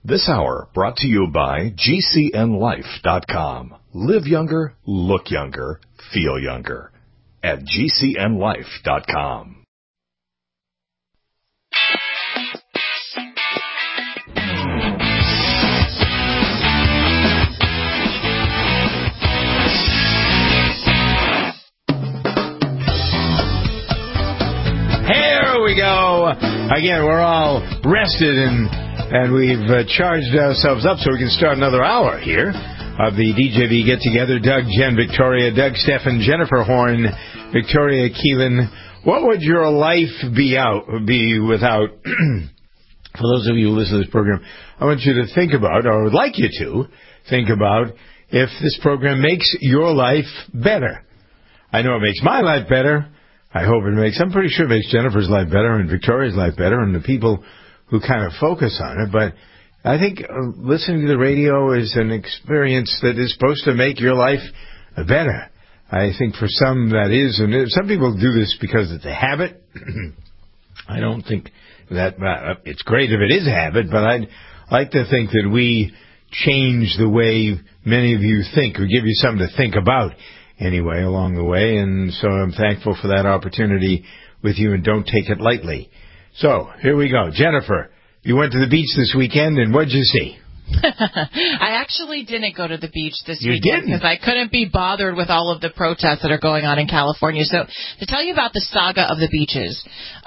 This hour brought to you by GCNLife.com. Live younger, look younger, feel younger. At GCNLife.com. Here we go. Again, we're all rested and we've charged ourselves up so we can start another hour here of the DJV Get-Together. Doug, Jen, Victoria, Doug, Stefan, Jennifer Horn, Victoria Keelan. What would your life be without, for those of you who listen to this program, I want you to think about, or would like you to think about, if this program makes your life better. I know it makes my life better. I'm pretty sure it makes Jennifer's life better and Victoria's life better and the people who kind of focus on it. But I think listening to the radio is an experience that is supposed to make your life better. I think for some that is, and some people do this because it's a habit. I don't think that it's great if it is a habit, but I'd like to think that we change the way many of you think, or give you something to think about anyway along the way, and so I'm thankful for that opportunity with you, and don't take it lightly. So, here we go. Jennifer, you went to the beach this weekend, and what'd you see? I actually didn't go to the beach this weekend because I couldn't be bothered with all of the protests that are going on in California. So to tell you about the saga of the beaches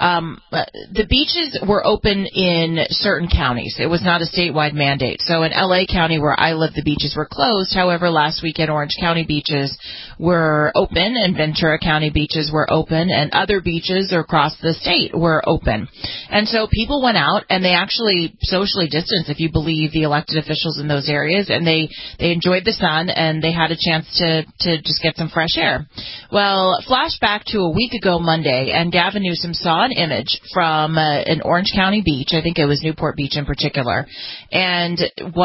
were open in certain counties. It was not a statewide mandate. So in L.A. County, where I live, the beaches were closed. However, last weekend, Orange County beaches were open, and Ventura County beaches were open, and other beaches across the state were open. And so people went out, and they actually socially distanced, if you believe the elected officials in those areas, and they enjoyed the sun, and they had a chance to just get some fresh air. Well, flashback to a week ago Monday, and Gavin Newsom saw an image from an Orange County beach. I think it was Newport Beach in particular, and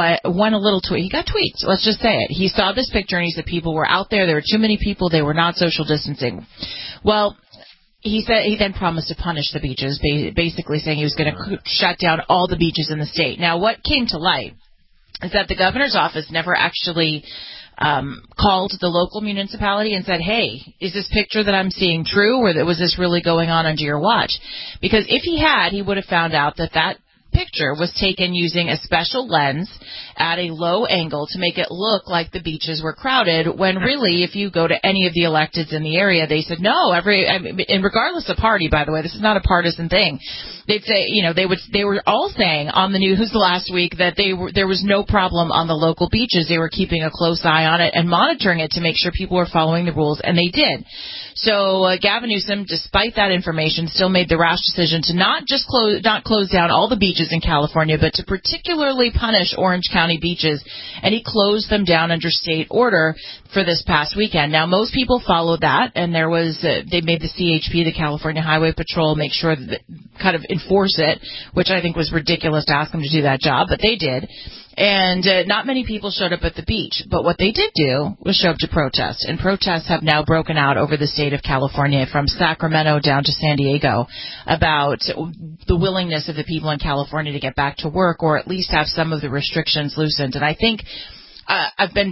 he got tweaked. Let's just say it. He saw this picture, and he said people were out there. There were too many people. They were not social distancing. Well, he then promised to punish the beaches, basically saying he was going to shut down all the beaches in the state. Now, what came to light is that the governor's office never actually called the local municipality and said, hey, is this picture that I'm seeing true, or was this really going on under your watch? Because if he had, he would have found out that picture was taken using a special lens at a low angle to make it look like the beaches were crowded, when really, if you go to any of the electeds in the area, they said no. And regardless of party, by the way, this is not a partisan thing. They'd say, they were all saying on the news last week that there was no problem on the local beaches. They were keeping a close eye on it and monitoring it to make sure people were following the rules, and they did. So Gavin Newsom, despite that information, still made the rash decision to not close down all the beaches in California, but to particularly punish Orange County beaches, and he closed them down under state order for this past weekend. Now, most people followed that, and there was they made the CHP, the California Highway Patrol, make sure that kind of enforce it, which I think was ridiculous to ask them to do that job, but they did. And not many people showed up at the beach, but what they did do was show up to protest. And protests have now broken out over the state of California, from Sacramento down to San Diego, about the willingness of the people in California to get back to work, or at least have some of the restrictions loosened. And I think I've been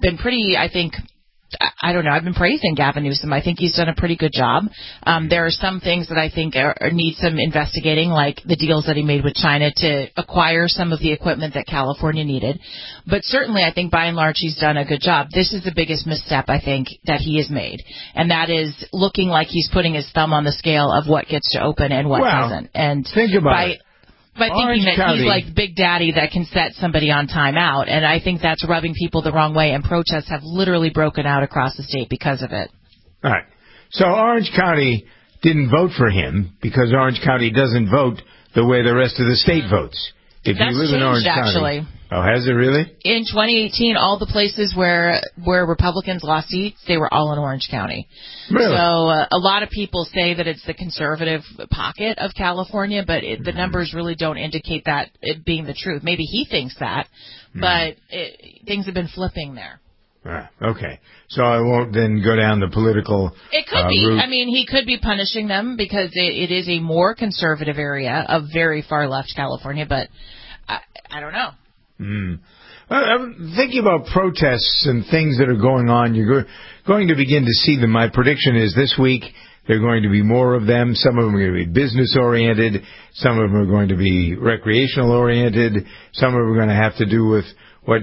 praising Gavin Newsom. I think he's done a pretty good job. There are some things that I think need some investigating, like the deals that he made with China to acquire some of the equipment that California needed. But certainly, I think by and large, he's done a good job. This is the biggest misstep, I think, that he has made. And that is looking like he's putting his thumb on the scale of what gets to open and what doesn't. And think about it. By thinking that he's like Big Daddy that can set somebody on timeout. And I think that's rubbing people the wrong way, and protests have literally broken out across the state because of it. All right. So Orange County didn't vote for him because Orange County doesn't vote the way the rest of the state votes. If That's you live in Orange actually. County. Oh, has it really? In 2018, all the places where Republicans lost seats, they were all in Orange County. Really? So a lot of people say that it's the conservative pocket of California, but the numbers really don't indicate that it being the truth. Maybe he thinks that, but things have been flipping there. Okay. So I won't then go down the political It could be. route. I mean, he could be punishing them because it is a more conservative area of very far left California, but I don't know. I'm thinking about protests and things that are going on. You're going to begin to see them. My prediction is this week there are going to be more of them. Some of them are going to be business-oriented. Some of them are going to be recreational-oriented. Some of them are going to have to do with what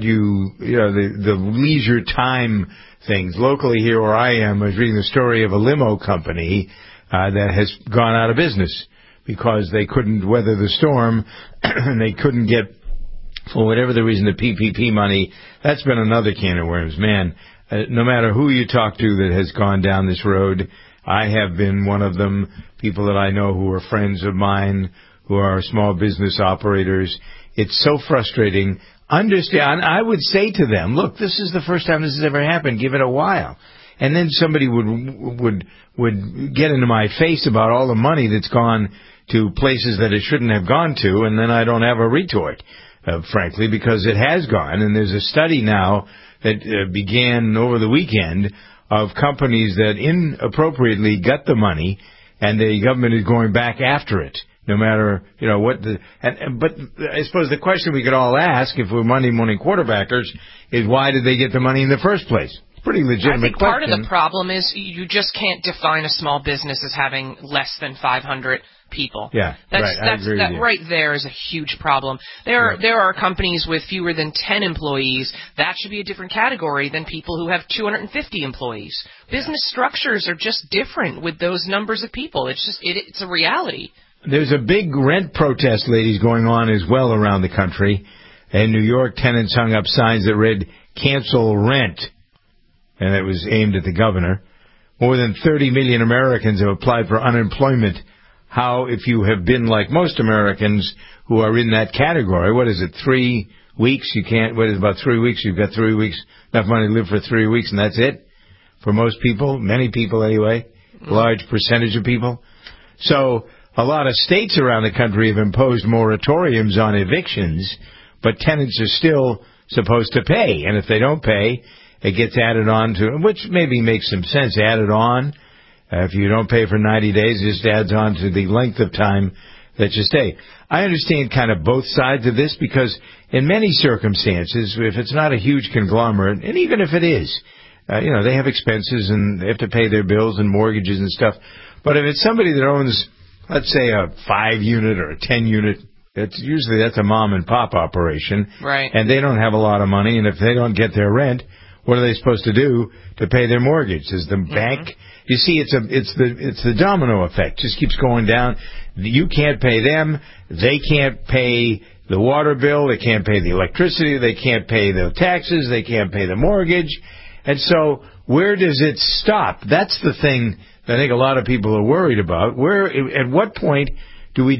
the leisure time things. Locally here where I am, I was reading the story of a limo company that has gone out of business because they couldn't weather the storm and they couldn't get, for whatever the reason, the PPP money. That's been another can of worms. Man, no matter who you talk to that has gone down this road, I have been one of them, people that I know who are friends of mine, who are small business operators. It's so frustrating. Understand, I would say to them, look, this is the first time this has ever happened. Give it a while. And then somebody would get into my face about all the money that's gone to places that it shouldn't have gone to, and then I don't have a retort, frankly, because it has gone. And there's a study now that began over the weekend of companies that inappropriately got the money, and the government is going back after it, no matter, what but I suppose the question we could all ask, if we're Monday morning quarterbackers, is why did they get the money in the first place? Pretty legitimate I think question. Part of the problem is you just can't define a small business as having less than 500 people. Yeah, right. I agree with you. Right there is a huge problem. There are companies with fewer than 10 employees. That should be a different category than people who have 250 employees. Business structures are just different with those numbers of people. It's a reality. There's a big rent protest, ladies, going on as well around the country. In New York, tenants hung up signs that read, "Cancel rent," and it was aimed at the governor. More than 30 million Americans have applied for unemployment. How, if you have been like most Americans who are in that category, what is it, 3 weeks? About 3 weeks? You've got 3 weeks, enough money to live for 3 weeks, and that's it? For most people, many people anyway, large percentage of people. So a lot of states around the country have imposed moratoriums on evictions, but tenants are still supposed to pay. And if they don't pay, it gets added on to, which maybe makes some sense, added on. If you don't pay for 90 days, it just adds on to the length of time that you stay. I understand kind of both sides of this because in many circumstances, if it's not a huge conglomerate, and even if it is, they have expenses and they have to pay their bills and mortgages and stuff. But if it's somebody that owns, let's say, a 5-unit or a 10-unit, that's a mom and pop operation. Right. And they don't have a lot of money, and if they don't get their rent, what are they supposed to do to pay their mortgage? Does the bank? You see, it's the domino effect. Just keeps going down. You can't pay them. They can't pay the water bill. They can't pay the electricity. They can't pay the taxes. They can't pay the mortgage. And so, where does it stop? That's the thing that I think a lot of people are worried about. At what point do we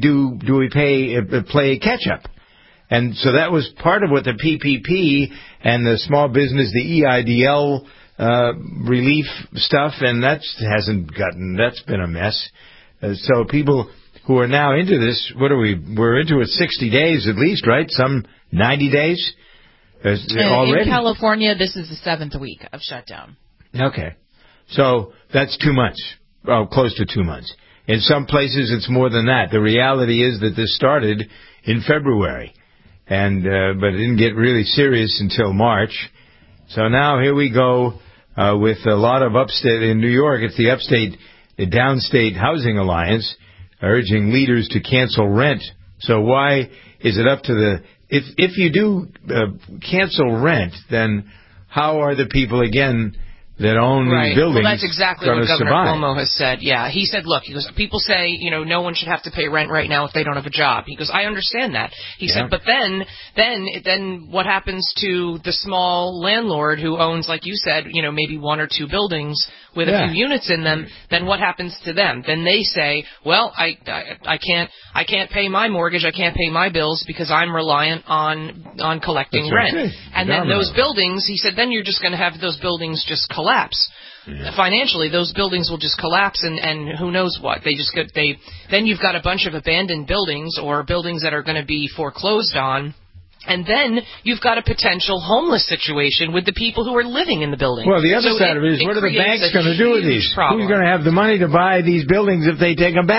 play catch up? And so that was part of what the PPP and the small business, the EIDL relief stuff, and that's been a mess. So people who are now into this, we're into it 60 days at least, right? Some 90 days already. In California, this is the 7th week of shutdown. Okay. So that's 2 months, close to 2 months. In some places, it's more than that. The reality is that this started in February. But it didn't get really serious until March. So now here we go with a lot of upstate in New York. It's the Downstate Housing Alliance urging leaders to cancel rent. So why is it up to if you do cancel rent, then how are the people again that own these buildings? Well, that's exactly what Governor survive? Cuomo has said. Yeah, he said, look, people say, no one should have to pay rent right now if they don't have a job. He goes, I understand that. He said, but then what happens to the small landlord who owns, like you said, maybe 1 or 2 buildings with a few units in them? Then what happens to them? Then they say, well, I can't pay my mortgage, I can't pay my bills because I'm reliant on collecting rent. Right. And then those buildings, he said, then you're just going to have those buildings just collapse. Financially, those buildings will just collapse, and who knows what. Then you've got a bunch of abandoned buildings or buildings that are going to be foreclosed on. And then you've got a potential homeless situation with the people who are living in the building. Well, the other side of it is, what are the banks going to do with these? Who's going to have the money to buy these buildings if they take them back?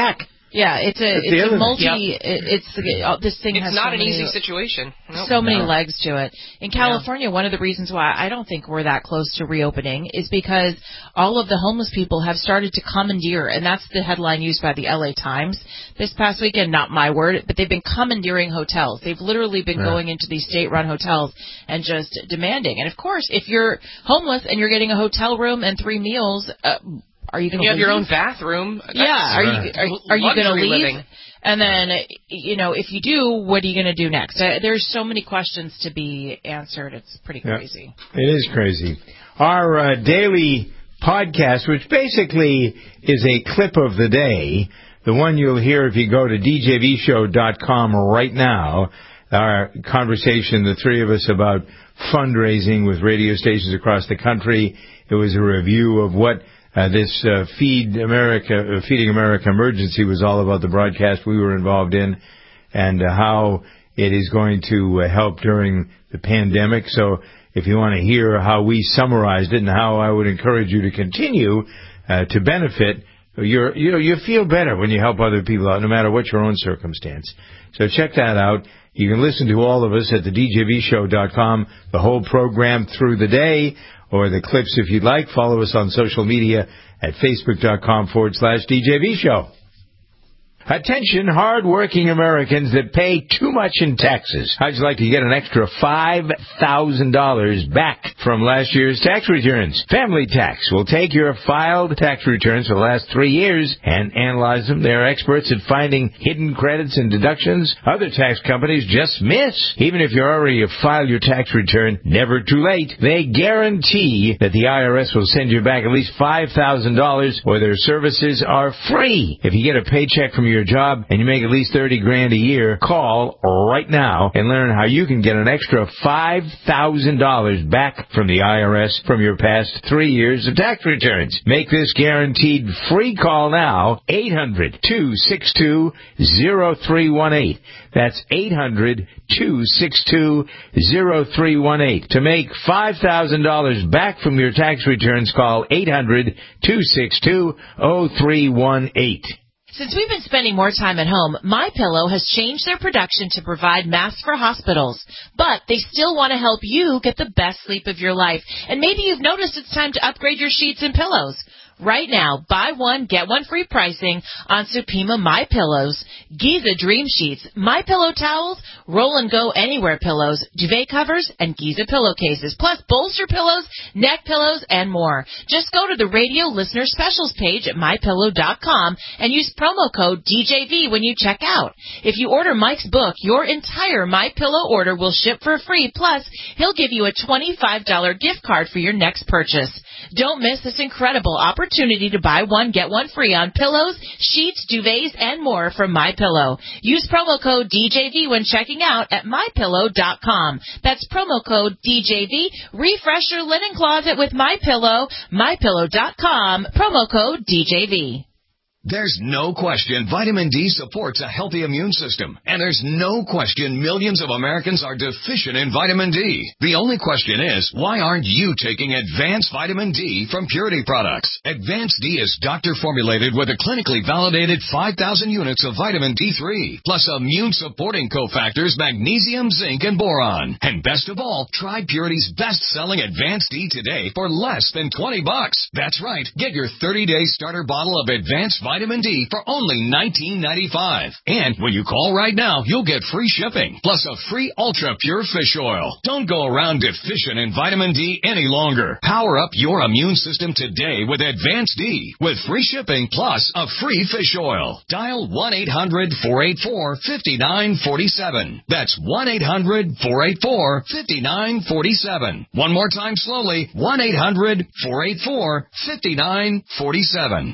Yeah, it's a multi. Yep. This thing has not an easy situation. So many legs to it. In California, one of the reasons why I don't think we're that close to reopening is because all of the homeless people have started to commandeer, and that's the headline used by the LA Times this past weekend. Not my word, but they've been commandeering hotels. They've literally been going into these state-run hotels and just demanding. And of course, if you're homeless and you're getting a hotel room and 3 meals. Are you going to have your own bathroom? Are you going to leave? Living. And then, if you do, what are you going to do next? There's so many questions to be answered. It's pretty crazy. It is crazy. Our daily podcast, which basically is a clip of the day, the one you'll hear if you go to djvshow.com right now, our conversation, the three of us, about fundraising with radio stations across the country. It was a review of what this Feeding America emergency was all about, the broadcast we were involved in, and how it is going to help during the pandemic. So if you want to hear how we summarized it and how I would encourage you to continue to benefit, you feel better when you help other people out, no matter what your own circumstance. So check that out. You can listen to all of us at the djvshow.com, the whole program through the day, or the clips if you'd like. Follow us on social media at facebook.com/DJVshow. Attention, hard-working Americans that pay too much in taxes. How'd you like to get an extra $5,000 back from last year's tax returns? Family Tax will take your filed tax returns for the last 3 years and analyze them. They're experts at finding hidden credits and deductions other tax companies just miss. Even if you already have filed your tax return, never too late. They guarantee that the IRS will send you back at least $5,000 or their services are free. If you get a paycheck from your job and you make at least $30,000 a year, call right now and learn how you can get an extra $5,000 back from the IRS from your past 3 years of tax returns. Make this guaranteed free call now, 800-262-0318. That's 800-262-0318. To make $5,000 back from your tax returns, call 800-262-0318. Since we've been spending more time at home, MyPillow has changed their production to provide masks for hospitals. But they still want to help you get the best sleep of your life. And maybe you've noticed it's time to upgrade your sheets and pillows. Right now, buy one, get one free pricing on Supima MyPillows, Giza Dream Sheets, MyPillow towels, Roll and Go Anywhere pillows, duvet covers, and Giza pillowcases, plus bolster pillows, neck pillows, and more. Just go to the radio listener specials page at MyPillow.com and use promo code DJV when you check out. If you order Mike's book, your entire MyPillow order will ship for free, plus he'll give you a $25 gift card for your next purchase. Don't miss this incredible opportunity to buy one, get one free on pillows, sheets, duvets, and more from MyPillow. Use promo code DJV when checking out at MyPillow.com. That's promo code DJV. Refresh your linen closet with MyPillow. MyPillow.com. Promo code DJV. There's no question vitamin D supports a healthy immune system. And there's no question millions of Americans are deficient in vitamin D. The only question is, why aren't you taking Advanced Vitamin D from Purity Products? Advanced D is doctor-formulated with a clinically validated 5,000 units of vitamin D3, plus immune-supporting cofactors magnesium, zinc, and boron. And best of all, try Purity's best-selling Advanced D today for less than $20. That's right. Get your 30-day starter bottle of Advanced Vitamin D for only $19.95. And when you call right now, you'll get free shipping, plus a free Ultra Pure Fish Oil. Don't go around deficient in vitamin D any longer. Power up your immune system today with Advanced D, with free shipping plus a free fish oil. Dial 1-800-484-5947. That's 1-800-484-5947. One more time slowly, 1-800-484-5947.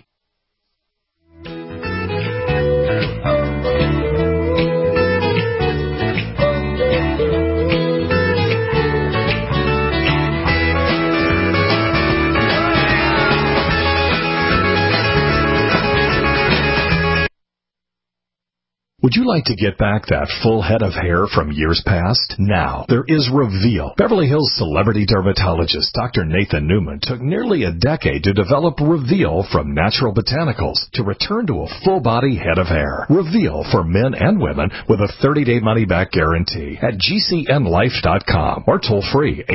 Would you like to get back that full head of hair from years past? Now, there is Reveal. Beverly Hills celebrity dermatologist Dr. Nathan Newman took nearly a decade to develop Reveal from natural botanicals to return to a full-body head of hair. Reveal for men and women with a 30-day money-back guarantee at GCNlife.com or toll-free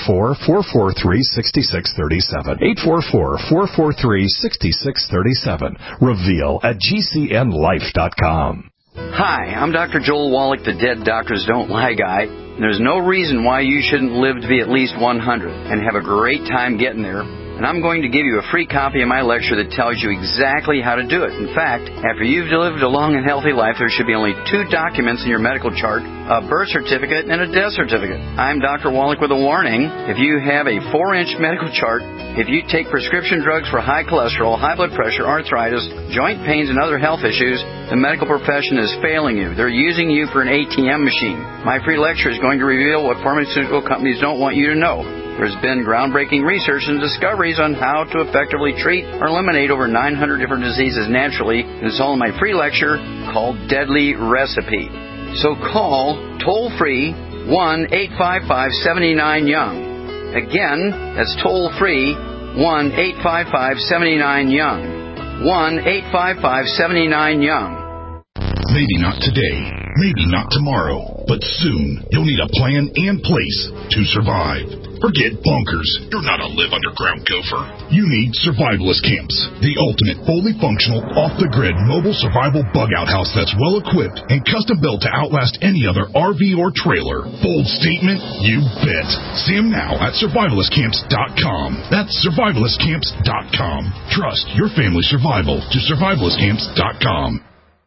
844-443-6637. 844-443-6637. Reveal at GCNlife.com. Hi, I'm Dr. Joel Wallach, the Dead Doctors Don't Lie guy. There's no reason why you shouldn't live to be at least 100 and have a great time getting there. And I'm going to give you a free copy of my lecture that tells you exactly how to do it. In fact, after you've lived a long and healthy life, there should be only 2 documents in your medical chart, a birth certificate and a death certificate. I'm Dr. Wallach with a warning. If you have a 4-inch medical chart, if you take prescription drugs for high cholesterol, high blood pressure, arthritis, joint pains, and other health issues, the medical profession is failing you. They're using you for an ATM machine. My free lecture is going to reveal what pharmaceutical companies don't want you to know. There's been groundbreaking research and discoveries on how to effectively treat or eliminate over 900 different diseases naturally, and it's all in my free lecture called Deadly Recipe. So call toll-free 1-855-79-YOUNG. Again, that's toll-free 1-855-79-YOUNG. 1-855-79-YOUNG. Maybe not today, maybe not tomorrow, but soon you'll need a plan and place to survive. Forget bunkers. You're not a live underground gopher. You need Survivalist Camps, the ultimate fully functional, off-the-grid mobile survival bug-out house that's well-equipped and custom-built to outlast any other RV or trailer. Bold statement? You bet. See them now at survivalistcamps.com. That's survivalistcamps.com. Trust your family's survival to survivalistcamps.com.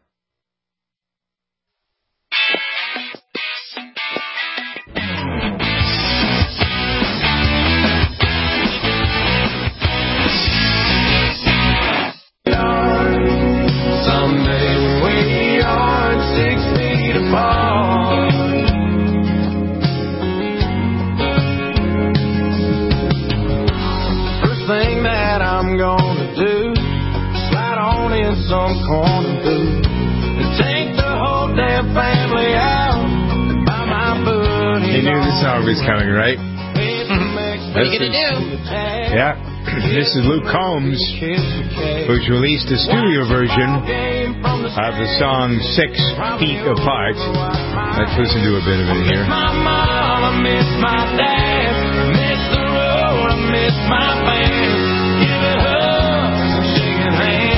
Some corner booth and take the whole damn family out and buy my buddy. You knew this song was coming, right? What are you going to do? Yeah. This is Luke Combs, who's released a studio version of the song 6 Feet Apart. Let's listen to a bit of it here. My mom, I miss my dad, I miss the road, I miss my band. Giving hugs and shaking hands.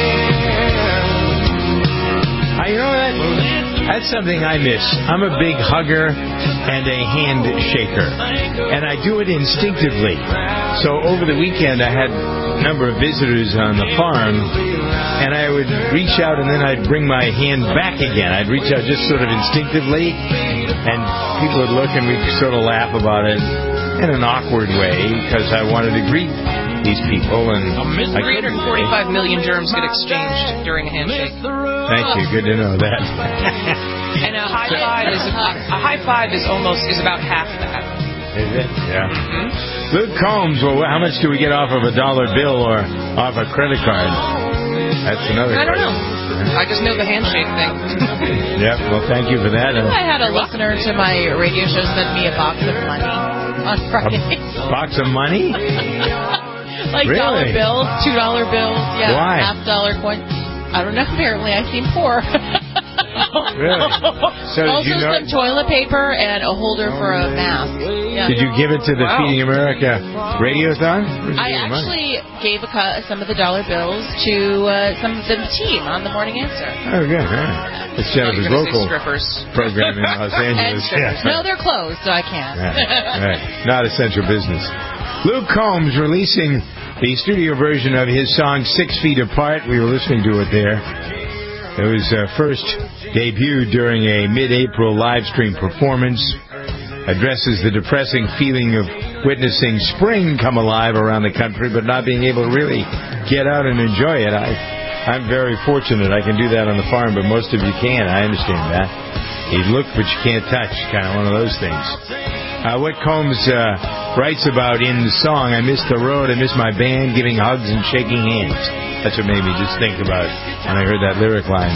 You know that? That's something I miss. I'm a big hugger and a hand shaker, and I do it instinctively. So over the weekend, I had a number of visitors on the farm, and I would reach out, and then I'd bring my hand back again. I'd reach out just sort of instinctively, and people would look, and we'd sort of laugh about it in an awkward way, because I wanted to greet these people. And 345 million germs get exchanged during a handshake. Thank you. Good to know that. And a high five is about half that. Is it? Yeah. Mm-hmm. Luke Combs. Well, how much do we get off of a dollar bill or off a credit card? That's another question. I don't know. I just know the handshake thing. Yep. Well, thank you for that. I had a listener to my radio show send me a box of money on Friday. A box of money? Like really? $1 bills, $2 bills, yeah, why? $half coins. I don't know. Apparently, I seem poor. Really? So also, some toilet paper and a holder for a mask. Yeah. Did you give it to the Feeding America Radiothon? I actually gave some of the dollar bills to some of the team on the Morning Answer. Oh, good. Yeah. It's Jennifer's local program in Los Angeles. Yeah. No, they're closed, so I can't. Right. Not essential business. Luke Combs releasing the studio version of his song 6 Feet Apart. We were listening to it there. It was first debuted during a mid-April live stream performance. Addresses the depressing feeling of witnessing spring come alive around the country, but not being able to really get out and enjoy it. I'm very fortunate. I can do that on the farm, but most of you can't. I understand that. You look, but you can't touch. Kind of one of those things. What Combs writes about in the song, I miss the road, I miss my band, giving hugs and shaking hands. That's what made me just think about when I heard that lyric line.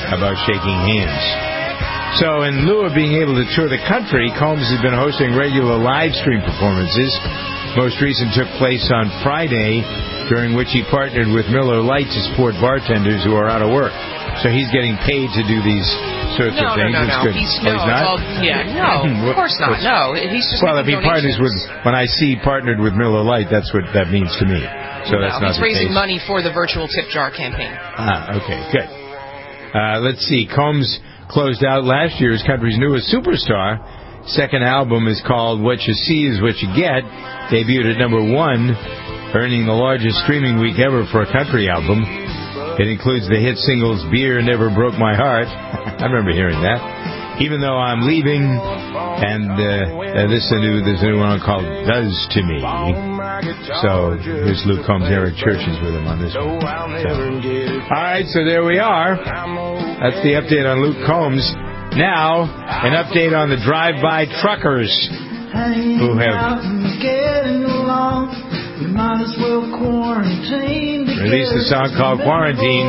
about shaking hands. So in lieu of being able to tour the country, Combs has been hosting regular live stream performances. Most recent took place on Friday, during which he partnered with Miller Lite to support bartenders who are out of work. So he's getting paid to do these sorts of things. No. He's not? Of course not. No, he's just well, if he partners with, when I see partnered with Miller Lite, that's what that means to me. So that's not he's raising money for the virtual tip jar campaign. Okay, good. Let's see. Combs closed out last year as country's newest superstar. Second album is called What You See Is What You Get. Debuted at number 1, earning the largest streaming week ever for a country album. It includes the hit singles Beer Never Broke My Heart. I remember hearing that. Even Though I'm Leaving, and there's a new one called Does to Me. So here's Luke Combs. Eric Church is with him on this one. All right, so there we are. That's the update on Luke Combs. Now, an update on the drive-by truckers who have released a song called Quarantine.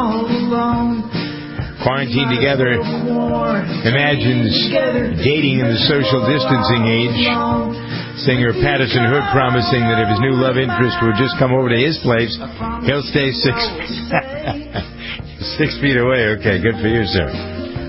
Quarantine Together imagines dating in the social distancing age. Singer Patterson Hood promising that if his new love interest would just come over to his place, he'll stay 6 feet away. Okay, good for you, sir.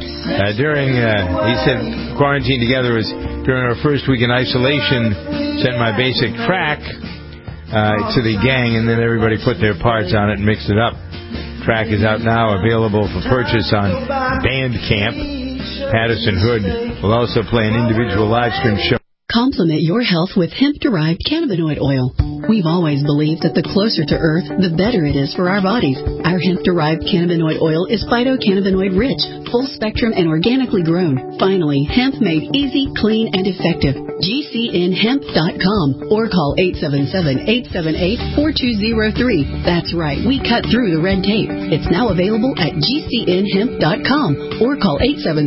He said Quarantine Together was during our first week in isolation, sent my basic track to the gang, and then everybody put their parts on it and mixed it up. Track is out now, available for purchase on Bandcamp. Patterson Hood will also play an individual live stream show. Complement your health with hemp-derived cannabinoid oil. We've always believed that the closer to Earth, the better it is for our bodies. Our hemp-derived cannabinoid oil is phytocannabinoid-rich, full-spectrum, and organically grown. Finally, hemp made easy, clean, and effective. GCNhemp.com or call 877-878-4203. That's right, we cut through the red tape. It's now available at GCNhemp.com or call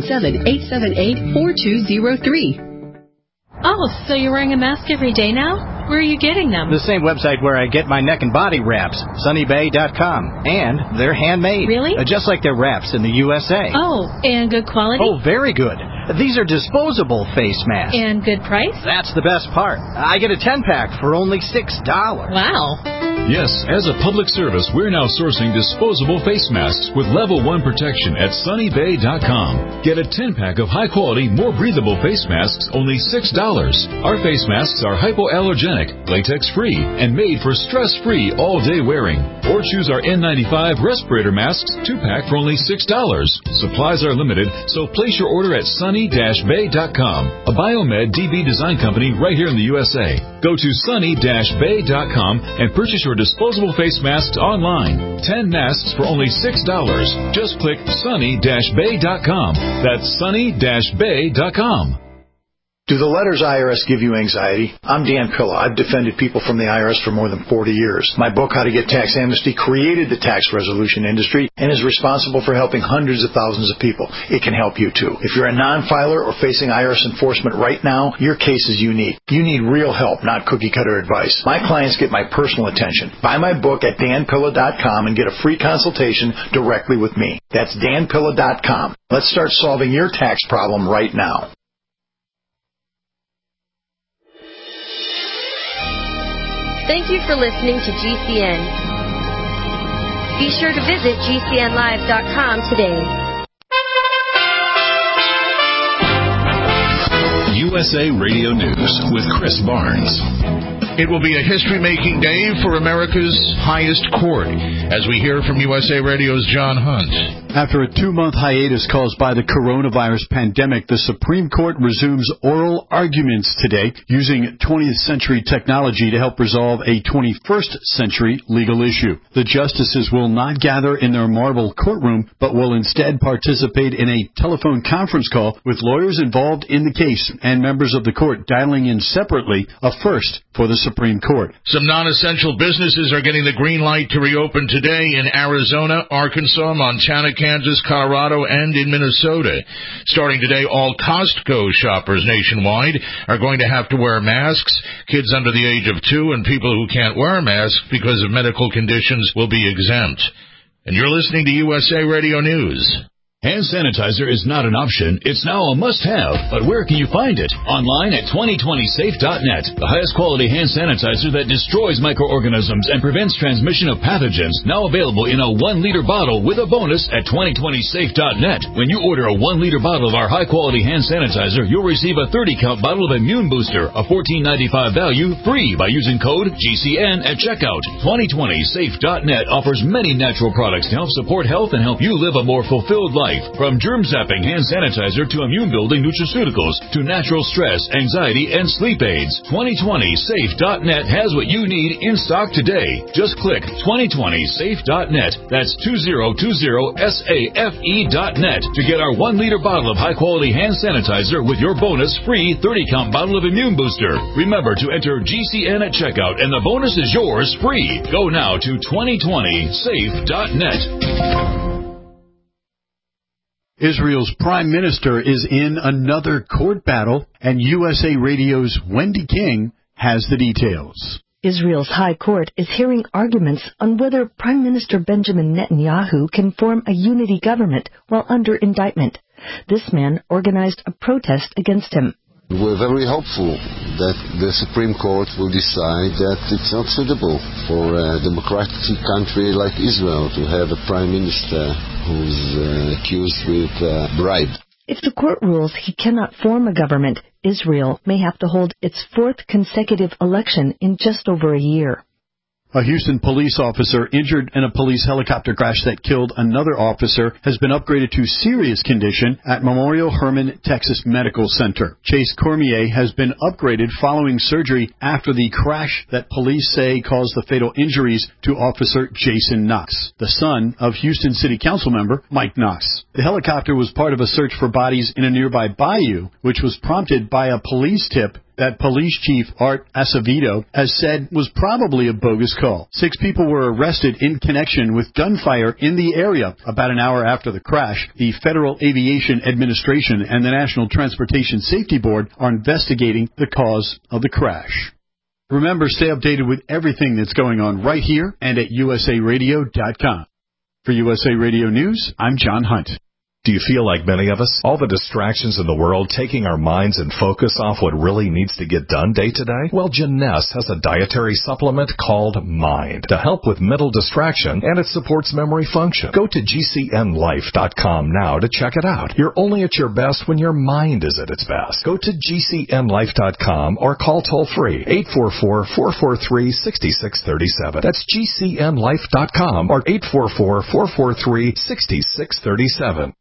877-878-4203. Oh, so you're wearing a mask every day now? Where are you getting them? The same website where I get my neck and body wraps, sunnybay.com. And they're handmade. Really? Just like their wraps in the USA. Oh, and good quality? Oh, very good. These are disposable face masks. And good price? That's the best part. I get a 10-pack for only $6. Wow. Yes, as a public service, we're now sourcing disposable face masks with level 1 protection at sunnybay.com. Get a 10-pack of high-quality, more breathable face masks, only $6. Our face masks are hypoallergenic, latex-free, and made for stress-free all-day wearing. Or choose our N95 respirator masks 2-pack for only $6. Supplies are limited, so place your order at sunny-bay.com, a Biomed DB design company right here in the USA. Go to sunny-bay.com and purchase your disposable face masks online. 10 masks for only $6. Just click sunny-bay.com. That's sunny-bay.com. Do the letters IRS give you anxiety? I'm Dan Pilla. I've defended people from the IRS for more than 40 years. My book, How to Get Tax Amnesty, created the tax resolution industry and is responsible for helping hundreds of thousands of people. It can help you too. If you're a non-filer or facing IRS enforcement right now, your case is unique. You need real help, not cookie-cutter advice. My clients get my personal attention. Buy my book at danpilla.com and get a free consultation directly with me. That's danpilla.com. Let's start solving your tax problem right now. Thank you for listening to GCN. Be sure to visit GCNlive.com today. USA Radio News with Chris Barnes. It will be a history-making day for America's highest court, as we hear from USA Radio's John Hunt. After a 2-month hiatus caused by the coronavirus pandemic, the Supreme Court resumes oral arguments today using 20th century technology to help resolve a 21st century legal issue. The justices will not gather in their marble courtroom, but will instead participate in a telephone conference call with lawyers involved in the case and members of the court dialing in separately, a first for the Supreme Court. Some non-essential businesses are getting the green light to reopen today in Arizona, Arkansas, Montana, Kansas, Colorado, and in Minnesota. Starting today, all Costco shoppers nationwide are going to have to wear masks. Kids under the age of 2 and people who can't wear a mask because of medical conditions will be exempt. And you're listening to USA Radio News. Hand sanitizer is not an option, it's now a must-have. But where can you find it? Online at 2020safe.net. The highest quality hand sanitizer that destroys microorganisms and prevents transmission of pathogens. Now available in a 1-liter bottle with a bonus at 2020safe.net. When you order a 1-liter bottle of our high-quality hand sanitizer, you'll receive a 30-count bottle of Immune Booster, a $14.95 value, free by using code GCN at checkout. 2020safe.net offers many natural products to help support health and help you live a more fulfilled life. From germ-zapping hand sanitizer to immune-building nutraceuticals to natural stress, anxiety, and sleep aids. 2020safe.net has what you need in stock today. Just click 2020safe.net. That's 2020safe.net to get our 1-liter bottle of high-quality hand sanitizer with your bonus free 30-count bottle of Immune Booster. Remember to enter GCN at checkout, and the bonus is yours free. Go now to 2020safe.net. Israel's prime minister is in another court battle, and USA Radio's Wendy King has the details. Israel's High Court is hearing arguments on whether Prime Minister Benjamin Netanyahu can form a unity government while under indictment. This man organized a protest against him. We're very hopeful that the Supreme Court will decide that it's not suitable for a democratic country like Israel to have a prime minister who's accused with bribe. If the court rules he cannot form a government, Israel may have to hold its 4th consecutive election in just over a year. A Houston police officer injured in a police helicopter crash that killed another officer has been upgraded to serious condition at Memorial Hermann Texas Medical Center. Chase Cormier has been upgraded following surgery after the crash that police say caused the fatal injuries to Officer Jason Knox, the son of Houston City Council member Mike Knox. The helicopter was part of a search for bodies in a nearby bayou, which was prompted by a police tip that Police Chief Art Acevedo has said was probably a bogus call. 6 people were arrested in connection with gunfire in the area about an hour after the crash. The Federal Aviation Administration and the National Transportation Safety Board are investigating the cause of the crash. Remember, stay updated with everything that's going on right here and at usaradio.com. For USA Radio News, I'm John Hunt. Do you feel like many of us? All the distractions in the world taking our minds and focus off what really needs to get done day to day? Well, Jeunesse has a dietary supplement called Mind to help with mental distraction, and it supports memory function. Go to GCNlife.com now to check it out. You're only at your best when your mind is at its best. Go to GCNlife.com or call toll-free 844-443-6637. That's GCNlife.com or 844-443-6637.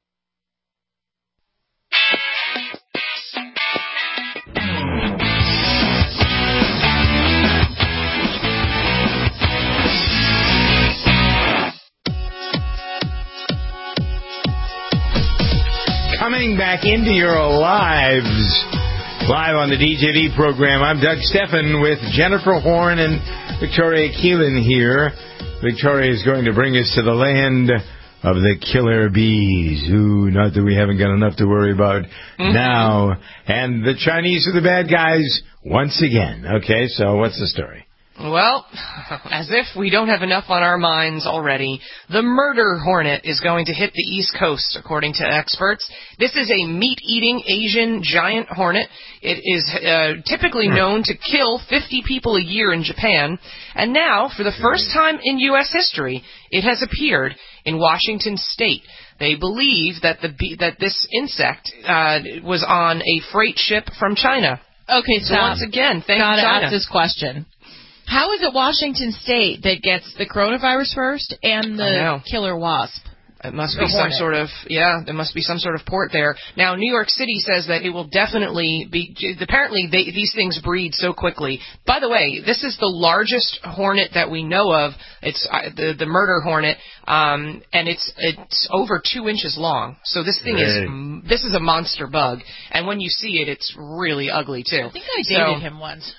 Coming back into your lives, live on the DJV program, I'm Doug Stephan with Jennifer Horn and Victoria Keelan here. Victoria is going to bring us to the land of the killer bees. Ooh, not that we haven't got enough to worry about now. And the Chinese are the bad guys once again. Okay, so what's the story? Well, as if we don't have enough on our minds already, the murder hornet is going to hit the East Coast, according to experts. This is a meat-eating Asian giant hornet. It is typically known to kill 50 people a year in Japan, and now, for the first time in U.S. history, it has appeared in Washington State. They believe that this insect was on a freight ship from China. Okay, so once again, thank China. Gotta ask this question. How is it Washington State that gets the coronavirus first and the killer wasp? It must be some sort of, there must be some sort of port there. Now, New York City says that it will definitely be, apparently these things breed so quickly. By the way, this is the largest hornet that we know of. It's the murder hornet, and it's over 2 inches long. So this thing this is a monster bug. And when you see it, it's really ugly too. I think I dated him once.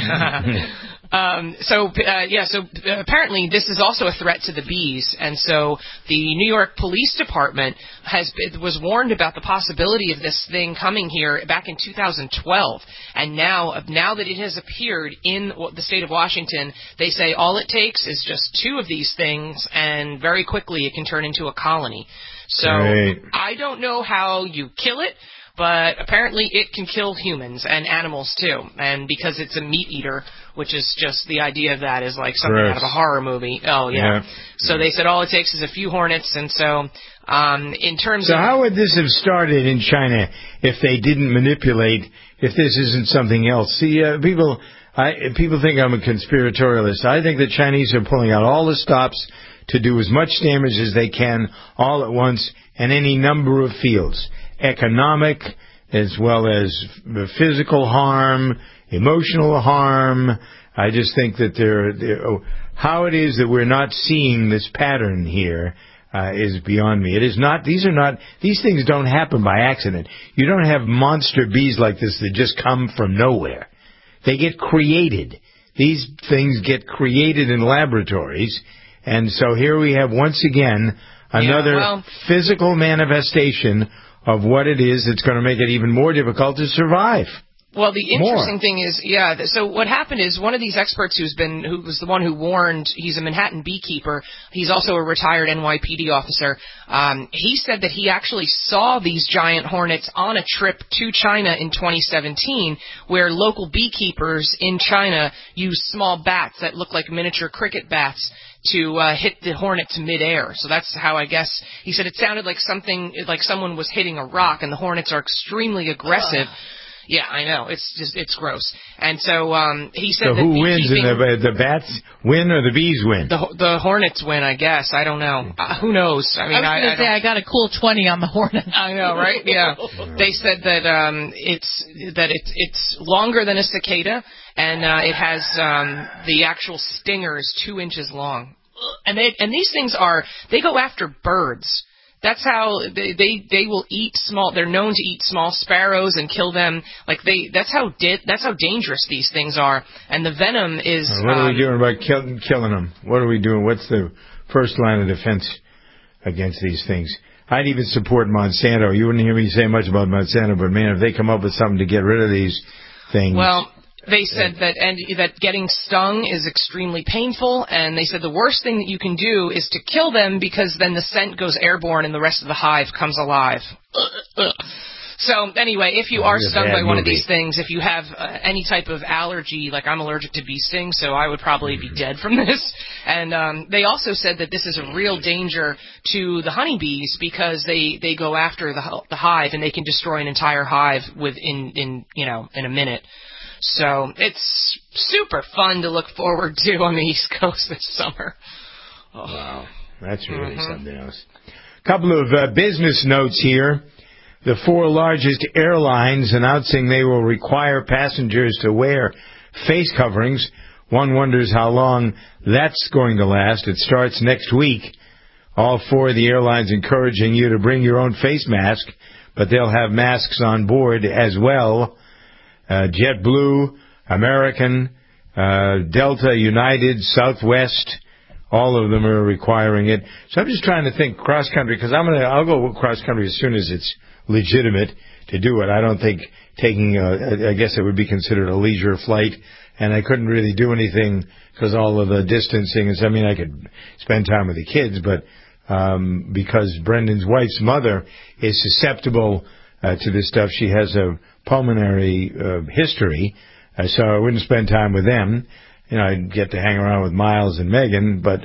So apparently this is also a threat to the bees, and so the New York Police Department was warned about the possibility of this thing coming here back in 2012, and now that it has appeared in the state of Washington, they say all it takes is just 2 of these things, and very quickly it can turn into a colony. So I don't know how you kill it, but apparently it can kill humans and animals too. And because it's a meat eater, which is just the idea of that is like something out of a horror movie. Oh, yeah. So they said all it takes is a few hornets. And so in terms of... So how would this have started in China if they didn't manipulate, if this isn't something else? See, people think I'm a conspiratorialist. I think the Chinese are pulling out all the stops to do as much damage as they can all at once in any number of fields. Economic, as well as physical harm, emotional harm. I just think that how it is that we're not seeing this pattern here is beyond me. It is not. These things don't happen by accident. You don't have monster bees like this that just come from nowhere. They get created. These things get created in laboratories. And so here we have, once again, another physical manifestation of what it is that's going to make it even more difficult to survive. Well, the interesting thing is, so what happened is one of these experts who was the one who warned, he's a Manhattan beekeeper, he's also a retired NYPD officer, he said that he actually saw these giant hornets on a trip to China in 2017, where local beekeepers in China use small bats that look like miniature cricket bats to hit the hornets midair. So that's how, I guess, he said it sounded like someone was hitting a rock, and the hornets are extremely aggressive. Yeah, I know. It's gross. And so he said that who wins? The bats win or the bees win? The hornets win, I guess. I don't know. Who knows? I mean, I was going to say I got a cool 20 on the hornet. I know, right? Yeah. They said that it's longer than a cicada, and it has the actual stinger is 2 inches long. And these things they go after birds. That's how they will eat small. They're known to eat small sparrows and kill them. That's how dangerous these things are. And the venom is. What are we doing about killing them? What are we doing? What's the first line of defense against these things? I'd even support Monsanto. You wouldn't hear me say much about Monsanto, but man, if they come up with something to get rid of these things. Well, they said that getting stung is extremely painful, and they said the worst thing that you can do is to kill them, because then the scent goes airborne and the rest of the hive comes alive. So anyway, if you are stung by one of these things, if you have any type of allergy, like I'm allergic to bee stings, so I would probably be dead from this. And they also said that this is a real danger to the honeybees, because they go after the hive, and they can destroy an entire hive in a minute. So it's super fun to look forward to on the East Coast this summer. Oh. Wow, that's really something else. A couple of business notes here. The 4 largest airlines announcing they will require passengers to wear face coverings. One wonders how long that's going to last. It starts next week. All 4 of the airlines encouraging you to bring your own face mask, but they'll have masks on board as well. JetBlue, American, Delta, United, Southwest, all of them are requiring it. So I'm just trying to think cross-country, because I'll go cross-country as soon as it's legitimate to do it. I don't think taking I guess it would be considered a leisure flight, and I couldn't really do anything because all of the distancing. I mean, I could spend time with the kids, but because Brendan's wife's mother is susceptible to this stuff, she has a pulmonary history, so I wouldn't spend time with them. I'd get to hang around with Miles and Megan, but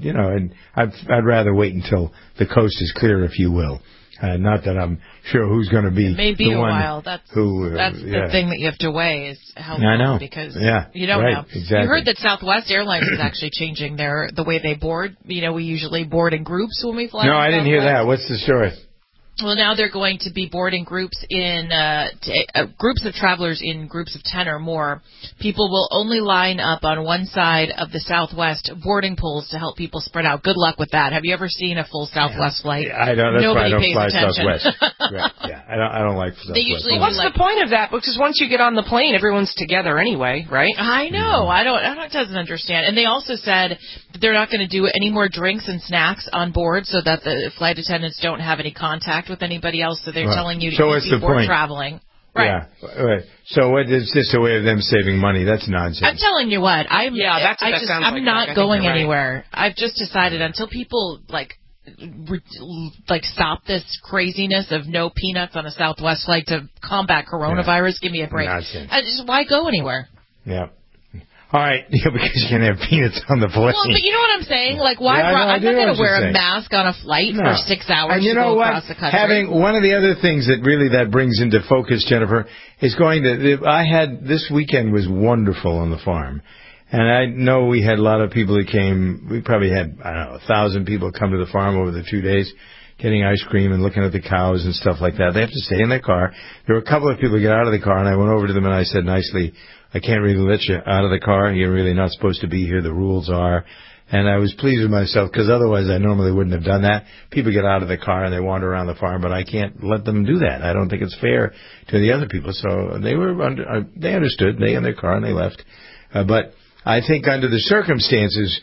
I'd rather wait until the coast is clear, if you will. Not that I'm sure who's going to be it may be the a one while. That's the thing that you have to weigh is how long. I know. Because you don't know. Exactly. You heard that Southwest Airlines is actually changing the way they board. We usually board in groups when we fly. No, I didn't hear that. What's the story? Well, now they're going to be boarding groups in groups of travelers in groups of 10 or more. People will only line up on one side of the Southwest boarding pools to help people spread out. Good luck with that. Have you ever seen a full Southwest flight? I don't. That's Nobody why I don't pays fly attention. Southwest. Right. Yeah, I don't like Southwest. What's the point of that? Because once you get on the plane, everyone's together anyway, right? I know. I don't doesn't understand. And they also said that they're not going to do any more drinks and snacks on board, so that the flight attendants don't have any contact with anybody else. So they're telling you to eat before traveling. Right. Yeah. Right. So it's just a way of them saving money. That's nonsense. I'm telling you what. I'm not going right. anywhere. I've just decided until people stop this craziness of no peanuts on a Southwest flight to combat coronavirus. Give me a break. Why go anywhere? Yeah. All right, because you can have peanuts on the plane. Well, but you know what I'm saying? Why? I'm not going to wear a mask on a flight for 6 hours and you know to go what? across the country. Having one of the other things that really that brings into focus, Jennifer, is this weekend was wonderful on the farm. And I know we had a lot of people that came. We probably had, 1,000 people come to the farm over the 2 days, getting ice cream and looking at the cows and stuff like that. They have to stay in their car. There were a couple of people who get out of the car, and I went over to them and I said nicely, I can't really let you out of the car. You're really not supposed to be here. The rules are. And I was pleased with myself because otherwise I normally wouldn't have done that. People get out of the car and they wander around the farm, but I can't let them do that. I don't think it's fair to the other people. So they understood. They in their car and they left. But I think under the circumstances,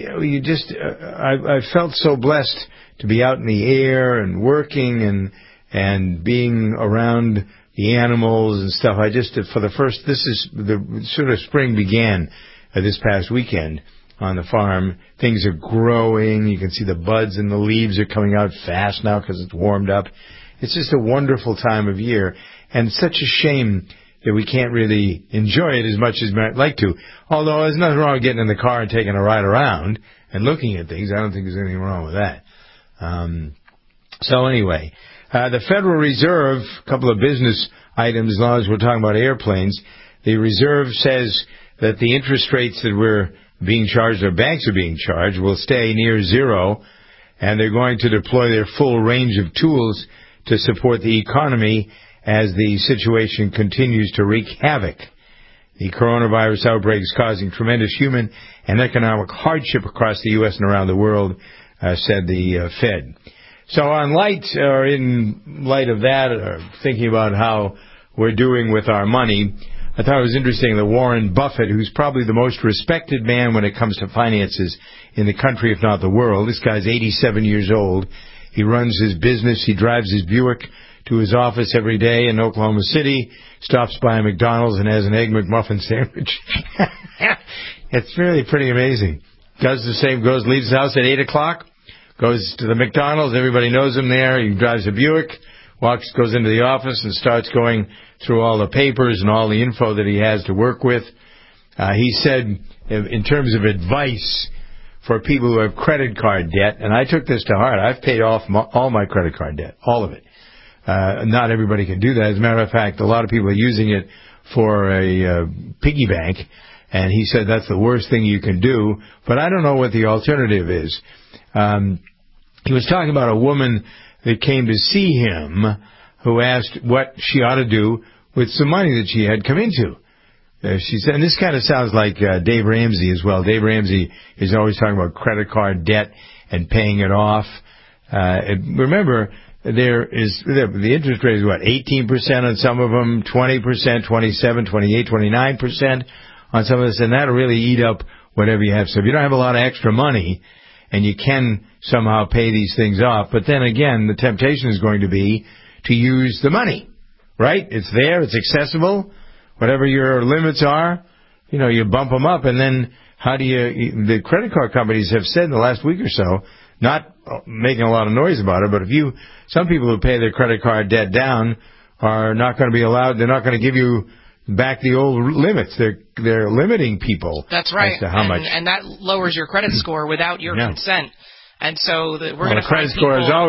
I felt so blessed to be out in the air and working and being around the animals and stuff. This is the sort of spring began this past weekend on the farm. Things are growing. You can see the buds and the leaves are coming out fast now because it's warmed up. It's just a wonderful time of year, and such a shame that we can't really enjoy it as much as we might like to. Although there's nothing wrong with getting in the car and taking a ride around and looking at things. I don't think there's anything wrong with that. So anyway, the Federal Reserve, a couple of business items, as long as we're talking about airplanes, the Reserve says that the interest rates that we're being charged, or banks are being charged, will stay near zero, and they're going to deploy their full range of tools to support the economy as the situation continues to wreak havoc. The coronavirus outbreak is causing tremendous human and economic hardship across the U.S. and around the world, said the Fed. So in light of that, or thinking about how we're doing with our money, I thought it was interesting that Warren Buffett, who's probably the most respected man when it comes to finances in the country, if not the world. This guy's 87 years old. He runs his business. He drives his Buick to his office every day in Oklahoma City, stops by a McDonald's and has an Egg McMuffin sandwich. It's really pretty amazing. Does the same, leaves the house at 8 o'clock, goes to the McDonald's, everybody knows him there, he drives a Buick, goes into the office and starts going through all the papers and all the info that he has to work with. He said, in terms of advice for people who have credit card debt, and I took this to heart, I've paid off all my credit card debt, all of it. Not everybody can do that. As a matter of fact, a lot of people are using it for a piggy bank, and he said that's the worst thing you can do, but I don't know what the alternative is. He was talking about a woman that came to see him who asked what she ought to do with some money that she had come into. She said, and this kind of sounds like Dave Ramsey as well. Dave Ramsey is always talking about credit card debt and paying it off. Remember, the interest rate is what, 18% on some of them, 20%, 27, 28, 29% on some of this, and that'll really eat up whatever you have. So if you don't have a lot of extra money, and you can somehow pay these things off, but then again, the temptation is going to be to use the money, right? It's there, it's accessible, whatever your limits are, you bump them up, and then the credit card companies have said in the last week or so, not making a lot of noise about it, but some people who pay their credit card debt down are not going to be allowed, they're not going to give you back the old limits. They're limiting people. That's right. As to how much. And that lowers your credit score without your consent. And so we're going to credit score is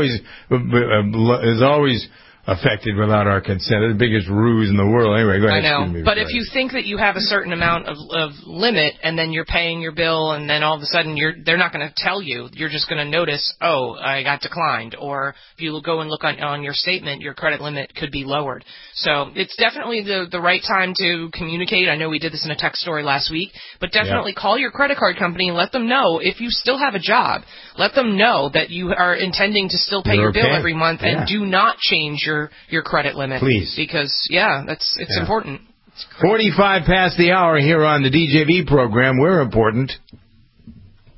always affected without our consent. It's the biggest ruse in the world. Anyway, go ahead. I know. But if you think that you have a certain amount of limit and then you're paying your bill and then all of a sudden they're not going to tell you. You're just going to notice, oh, I got declined. Or if you go and look on your statement, your credit limit could be lowered. So it's definitely the right time to communicate. I know we did this in a text story last week, but definitely call your credit card company and let them know if you still have a job. Let them know that you are intending to still pay your bill every month and do not change your credit limit. Please. Because, it's important. 45 past the hour here on the DJV program. We're important.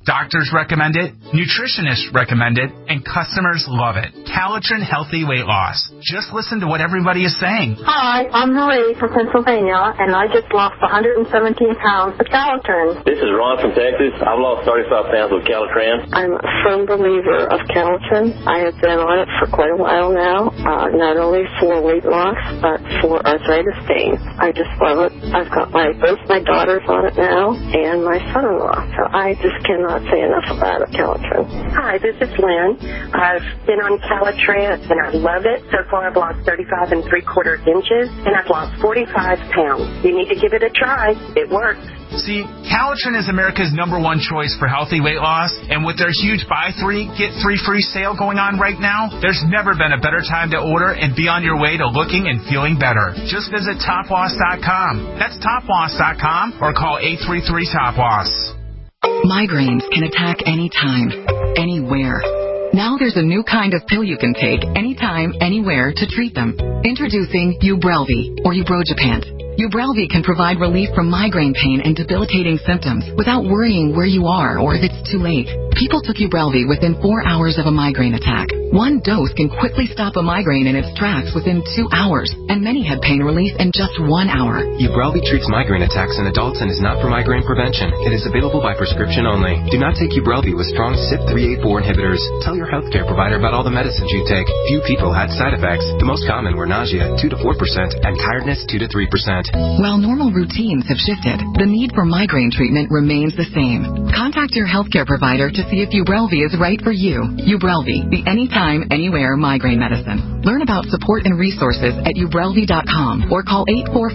Doctors recommend it, nutritionists recommend it, and customers love it. Calitrin Healthy Weight Loss. Just listen to what everybody is saying. Hi, I'm Marie from Pennsylvania, and I just lost 117 pounds with Calitrin. This is Ron from Texas. I've lost 35 pounds with Calitrin. I'm a firm believer of Calitrin. I have been on it for quite a while now, not only for weight loss, but for arthritis pain. I just love it. I've got both my daughters on it now, and my son-in-law. So I just cannot say enough about it, Calitrin. Hi, this is Lynn. I've been on Calitrin, and I love it. So far, I've lost 35 3/4 inches, and I've lost 45 pounds. You need to give it a try. It works. See, Calitrin is America's #1 choice for healthy weight loss, and with their huge buy 3, get 3 free sale going on right now, there's never been a better time to order and be on your way to looking and feeling better. Just visit TopLoss.com. That's TopLoss.com or call 833-TOP-LOSS. Migraines can attack anytime, anywhere. Now there's a new kind of pill you can take anytime, anywhere to treat them. Introducing Ubrelvy or Ubrogepant. Ubrelvy can provide relief from migraine pain and debilitating symptoms without worrying where you are or if it's too late. People took Ubrelvy within 4 hours of a migraine attack. One dose can quickly stop a migraine in its tracks within 2 hours, and many had pain relief in just 1 hour. Ubrelvy treats migraine attacks in adults and is not for migraine prevention. It is available by prescription only. Do not take Ubrelvy with strong CYP3A4 inhibitors. Tell your healthcare provider about all the medicines you take. Few people had side effects. The most common were nausea, 2 to 4%, and tiredness, 2 to 3%. While normal routines have shifted, the need for migraine treatment remains the same. Contact your healthcare provider to see if Ubrelvy is right for you. Ubrelvy, the anytime, anywhere migraine medicine. Learn about support and resources at ubrelvy.com or call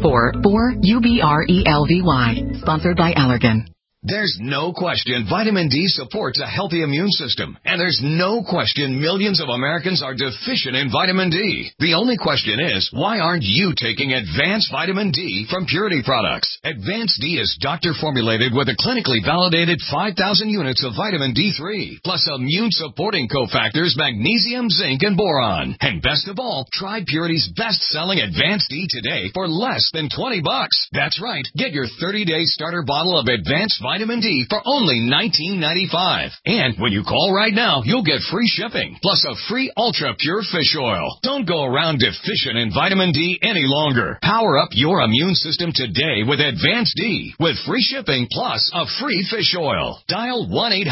844-4UBRELVY. Sponsored by Allergan. There's no question vitamin D supports a healthy immune system, and there's no question millions of Americans are deficient in vitamin D. The only question is, why aren't you taking Advanced Vitamin D from Purity Products? Advanced D is doctor-formulated with a clinically validated 5,000 units of vitamin D3, plus immune-supporting cofactors magnesium, zinc, and boron. And best of all, try Purity's best-selling Advanced D today for less than $20. That's right. Get your 30-day starter bottle of Advanced Vitamin D for only $19.95. And when you call right now, you'll get free shipping, plus a free Ultra Pure Fish Oil. Don't go around deficient in vitamin D any longer. Power up your immune system today with Advanced D, with free shipping plus a free fish oil. Dial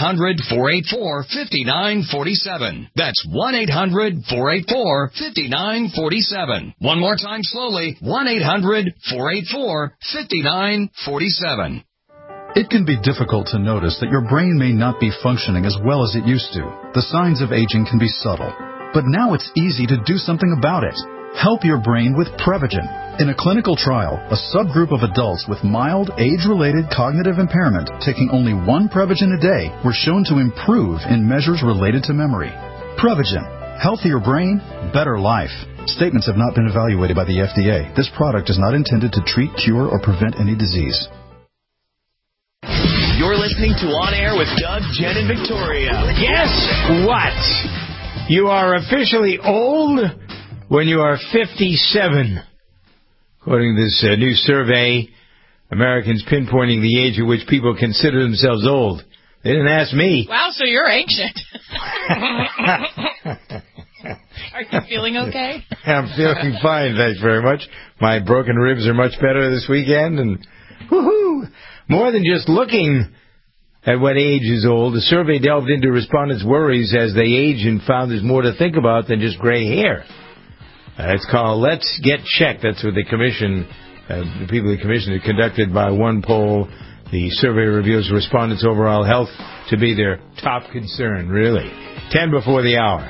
1-800-484-5947. That's 1-800-484-5947. One more time slowly, 1-800-484-5947. It can be difficult to notice that your brain may not be functioning as well as it used to. The signs of aging can be subtle. But now it's easy to do something about it. Help your brain with Prevagen. In a clinical trial, a subgroup of adults with mild age-related cognitive impairment taking only 1 Prevagen a day were shown to improve in measures related to memory. Prevagen. Healthier brain, better life. Statements have not been evaluated by the FDA. This product is not intended to treat, cure, or prevent any disease. You're listening to On Air with Doug, Jen, and Victoria. Guess what? You are officially old when you are 57. According to this new survey, Americans pinpointing the age at which people consider themselves old. They didn't ask me. Wow, so you're ancient. Are you feeling okay? I'm feeling fine, thanks very much. My broken ribs are much better this weekend, and woohoo! More than just looking at what age is old, the survey delved into respondents' worries as they age and found there's more to think about than just gray hair. It's called Let's Get Checked. That's what the commission, the people of the commission, had conducted by one poll. The survey reveals respondents' overall health to be their top concern, really. 10 before the hour.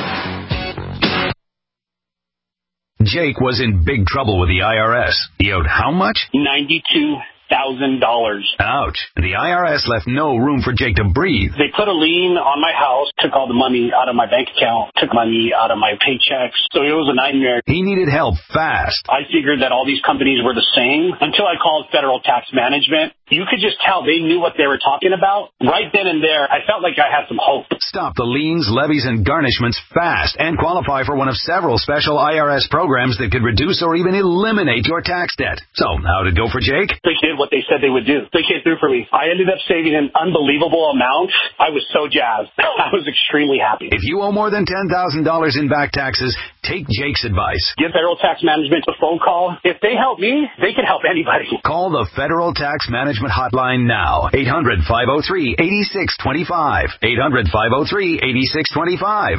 Jake was in big trouble with the IRS. He owed how much? $92,000. Ouch. The IRS left no room for Jake to breathe. They put a lien on my house, took all the money out of my bank account, took money out of my paychecks. So it was a nightmare. He needed help fast. I figured that all these companies were the same until I called Federal Tax Management. you could just tell they knew what they were talking about. Right then and there, I felt like I had some hope. Stop the liens, levies, and garnishments fast and qualify for one of several special IRS programs that could reduce or even eliminate your tax debt. So, how did it go for Jake? They did what they said they would do. They came through for me. I ended up saving an unbelievable amount. I was so jazzed. I was extremely happy. If you owe more than $10,000 in back taxes, take Jake's advice. Give Federal Tax Management a phone call. If they help me, they can help anybody. Call the Federal Tax Management Hotline now. 800-503-8625. 800-503-8625.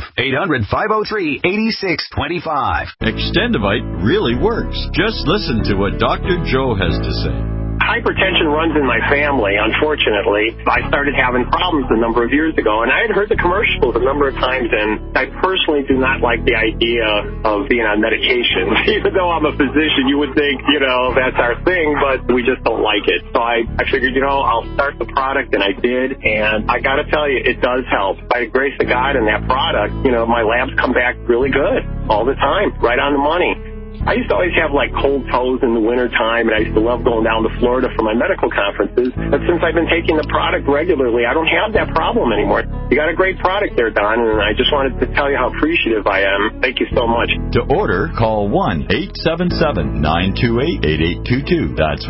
800-503-8625. Extendivite really works. Just listen to what Dr. Joe has to say. Hypertension runs in my family, unfortunately. I started having problems a number of years ago, and I had heard the commercials a number of times, and I personally do not like the idea of being on medication. Even though I'm a physician, you would think, that's our thing, but we just don't like it. So I figured, I'll start the product, and I did, and I got to tell you, it does help. By the grace of God and that product, my labs come back really good all the time, right on the money. I used to always have cold toes in the wintertime, and I used to love going down to Florida for my medical conferences. But since I've been taking the product regularly, I don't have that problem anymore. You got a great product there, Don, and I just wanted to tell you how appreciative I am. Thank you so much. To order, call 1-877-928-8822. That's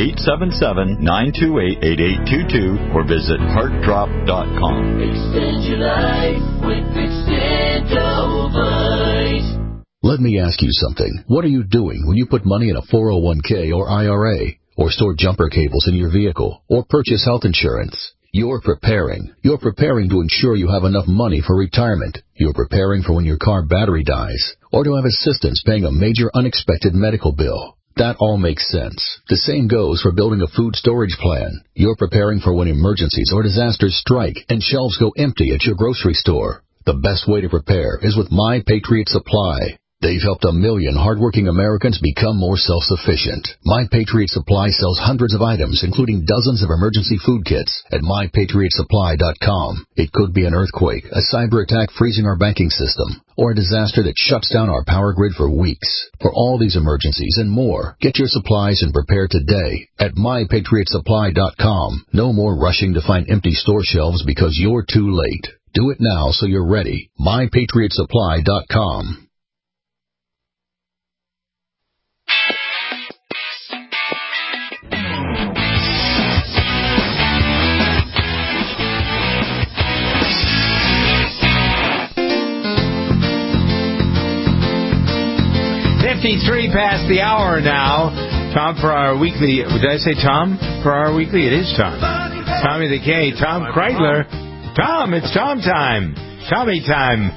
1-877-928-8822, or visit heartdrop.com. Extend your life with Extendovite. Let me ask you something. What are you doing when you put money in a 401k or IRA, or store jumper cables in your vehicle, or purchase health insurance? You're preparing. You're preparing to ensure you have enough money for retirement. You're preparing for when your car battery dies, or to have assistance paying a major unexpected medical bill. That all makes sense. The same goes for building a food storage plan. You're preparing for when emergencies or disasters strike and shelves go empty at your grocery store. The best way to prepare is with My Patriot Supply. They've helped 1 million hardworking Americans become more self-sufficient. My Patriot Supply sells hundreds of items, including dozens of emergency food kits at MyPatriotSupply.com. It could be an earthquake, a cyber attack freezing our banking system, or a disaster that shuts down our power grid for weeks. For all these emergencies and more, get your supplies and prepare today at MyPatriotSupply.com. No more rushing to find empty store shelves because you're too late. Do it now so you're ready. MyPatriotSupply.com. .53 past the hour now. Tom for our weekly. Did I say Tom for our weekly? It is Tom. Tommy the K. Tom Kreitler. Tom, it's Tom time. Tommy time.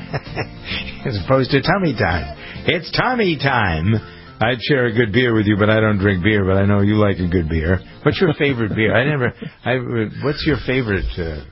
As opposed to tummy time. It's Tommy time. I'd share a good beer with you, but I don't drink beer, but I know you like a good beer. What's your favorite beer? What's your favorite beer?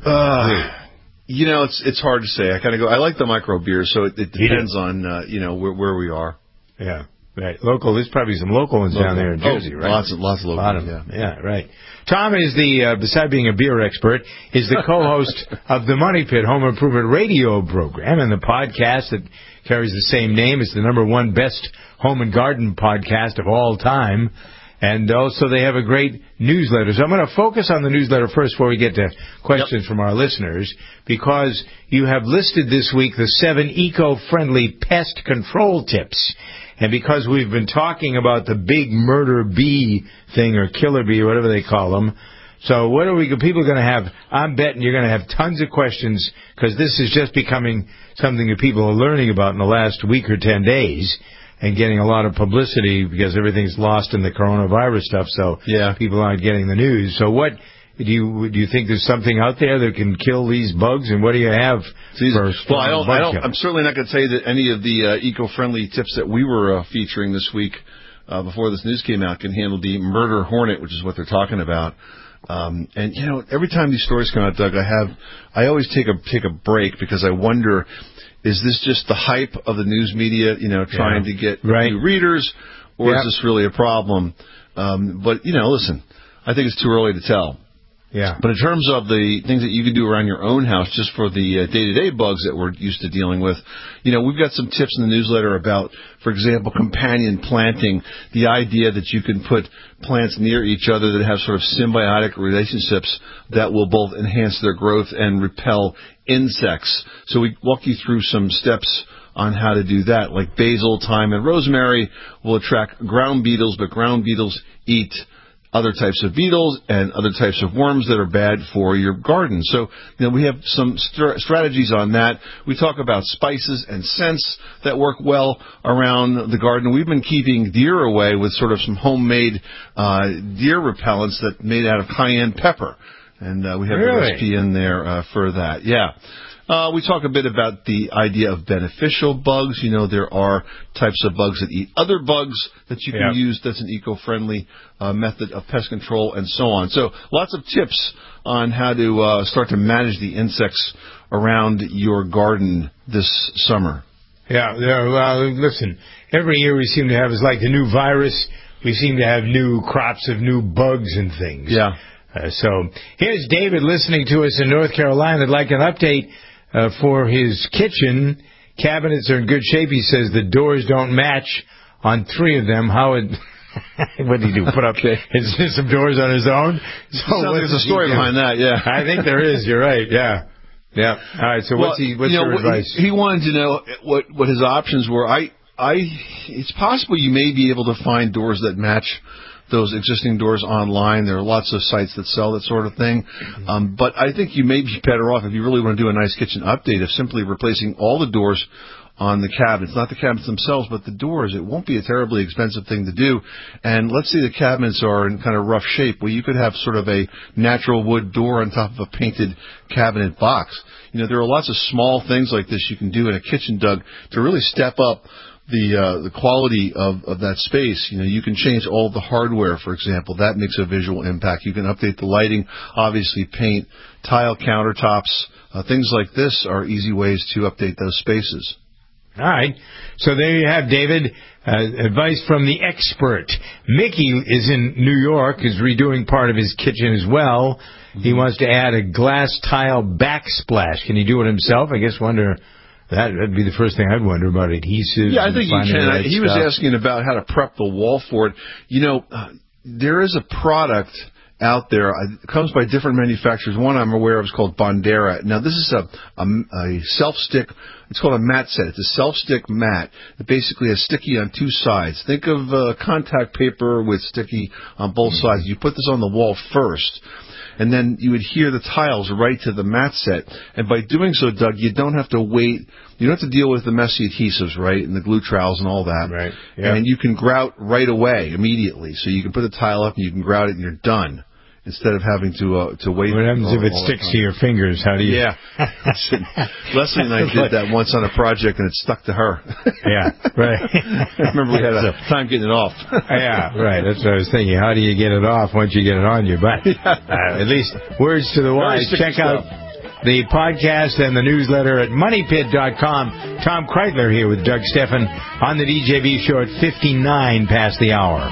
It's hard to say. I kind of go. I like the micro beer, so it depends on where we are. Yeah, right. Local. There's probably some local ones down there in Jersey, right? Lots of local. Yeah, right. Tom is besides being a beer expert, is the co-host of the Money Pit Home Improvement Radio program and the podcast that carries the same name. It's the #1 best home and garden podcast of all time. And also they have a great newsletter. So I'm going to focus on the newsletter first before we get to questions from our listeners, because you have listed this week the 7 eco-friendly pest control tips. And because we've been talking about the big murder bee thing, or killer bee, or whatever they call them, so what are people going to have? I'm betting you're going to have tons of questions, because this is just becoming something that people are learning about in the last week or 10 days. And getting a lot of publicity because everything's lost in the coronavirus stuff, so people aren't getting the news. So what do you think there's something out there that can kill these bugs, and what do you have for I'm certainly not going to say that any of the eco-friendly tips that we were featuring this week before this news came out can handle the murder hornet, which is what they're talking about. And every time these stories come out, Doug, I always take a break, because I wonder, is this just the hype of the news media, trying to get new readers, or is this really a problem? But listen, I think it's too early to tell. Yeah. But in terms of the things that you can do around your own house just for the day-to-day bugs that we're used to dealing with, we've got some tips in the newsletter about, for example, companion planting, the idea that you can put plants near each other that have sort of symbiotic relationships that will both enhance their growth and repel insects. So we walk you through some steps on how to do that, like basil, thyme, and rosemary will attract ground beetles, but ground beetles eat other types of beetles and other types of worms that are bad for your garden. So, we have some strategies on that. We talk about spices and scents that work well around the garden. We've been keeping deer away with sort of some homemade deer repellents that made out of cayenne pepper. And we have a recipe in there for that. Yeah. We talk a bit about the idea of beneficial bugs. There are types of bugs that eat other bugs that you can use. That's an eco-friendly method of pest control and so on. So lots of tips on how to start to manage the insects around your garden this summer. Yeah, listen, every year we seem to have, it's like the new virus, we seem to have new crops of new bugs and things. Yeah. So here's David listening to us in North Carolina. I'd like an update for his kitchen. Cabinets are in good shape. He says the doors don't match on 3 of them. What did he do? Put up some doors on his own? So there's a story behind that, yeah. I think there is. You're right, yeah. Yeah. All right, so what's your advice? He wanted to know what his options were. It's possible you may be able to find doors that match those existing doors online. There are lots of sites that sell that sort of thing. But I think you may be better off, if you really want to do a nice kitchen update, of simply replacing all the doors on the cabinets. Not the cabinets themselves, but the doors. It won't be a terribly expensive thing to do. And let's say the cabinets are in kind of rough shape. Well, you could have sort of a natural wood door on top of a painted cabinet box. There are lots of small things like this you can do in a kitchen, Doug, to really step up the quality of that space. You can change all the hardware, for example. That makes a visual impact. You can update the lighting, obviously paint, tile countertops. Things like this are easy ways to update those spaces. All right. So there you have, David, advice from the expert. Mickey is in New York, is redoing part of his kitchen as well. He wants to add a glass tile backsplash. Can he do it himself? I guess that'd be the first thing I'd wonder about adhesives. Yeah, I think you can. He was asking about how to prep the wall for it. There is a product out there. It comes by different manufacturers. One I'm aware of is called Bondera. Now, this is a self-stick. It's called a mat set. It's a self-stick mat that basically has sticky on 2 sides. Think of contact paper with sticky on both sides. You put this on the wall first, and then you adhere the tiles right to the mat set. And by doing so, Doug, you don't have to wait. You don't have to deal with the messy adhesives, right, and the glue trowels and all that. Right. Yeah. And you can grout right away, immediately. So you can put the tile up and you can grout it and you're done, instead of having to wait. What happens if it sticks to your fingers? How do you... Yeah. Leslie and I did that once on a project, and it stuck to her. Yeah, right. I remember we had a time getting it off. Yeah, right. That's what I was thinking. How do you get it off once you get it on you? But at least words to the wise. Check out the podcast and the newsletter at MoneyPit.com. Tom Kreitler here with Doug Steffen on the DJB show at 59 past the hour.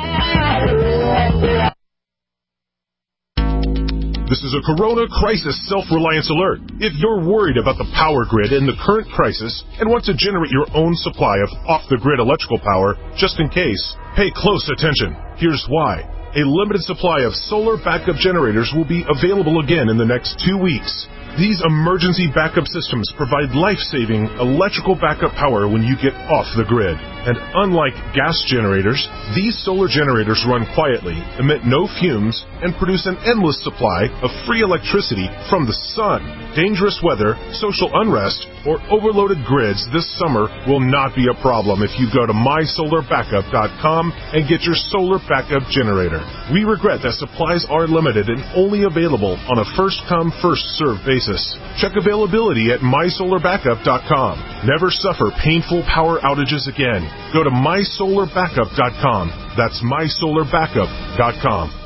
This is a Corona Crisis Self-Reliance Alert. If you're worried about the power grid in the current crisis and want to generate your own supply of off-the-grid electrical power, just in case, pay close attention. Here's why. A limited supply of solar backup generators will be available again in the next 2 weeks. These emergency backup systems provide life-saving electrical backup power when you get off the grid. And unlike gas generators, these solar generators run quietly, emit no fumes, and produce an endless supply of free electricity from the sun. Dangerous weather, social unrest, or overloaded grids this summer will not be a problem if you go to mysolarbackup.com and get your solar backup generator. We regret that supplies are limited and only available on a first-come, first-served basis. Check availability at mysolarbackup.com. Never suffer painful power outages again. Go to mysolarbackup.com. That's mysolarbackup.com.